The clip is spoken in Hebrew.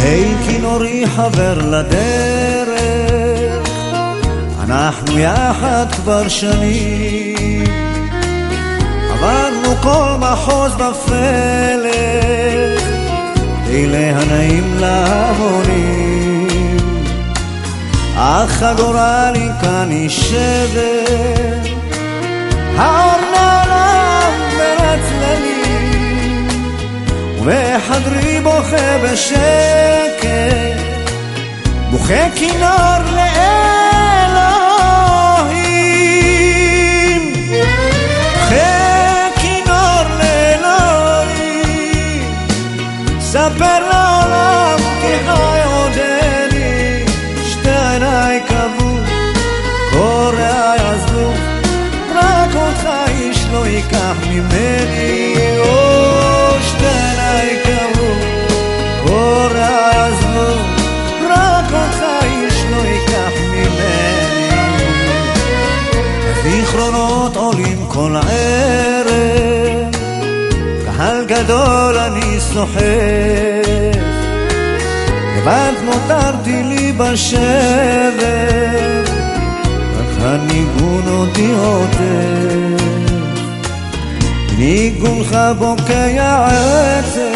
היי כינורי חבר לדרך, אנחנו יחד כבר שנים, עברנו כל מחוז בפלך, אלה הנעים להמונים, אך הגורל היא כאן ישבת, האור נעלם בין הצללים, ובחדרי בוכה בשקט, בוכה כינור לאלוהים, בוכה כינור לאלוהים, ספר לעולם כי חי עודני, שתי עיניי קבעו, קורא יעזבו, רק אותך איש לא ייקח ממני, שתי עיניי קבעו, קורא יעזבו, רק אותך איש לא ייקח ממני. הזיכרונות עולים כל ערב, קהל גדול אני סוחף, לבד נותרתי לי בשבר, רק הניגון אותי עוטף, ניגונך בוקע עצב,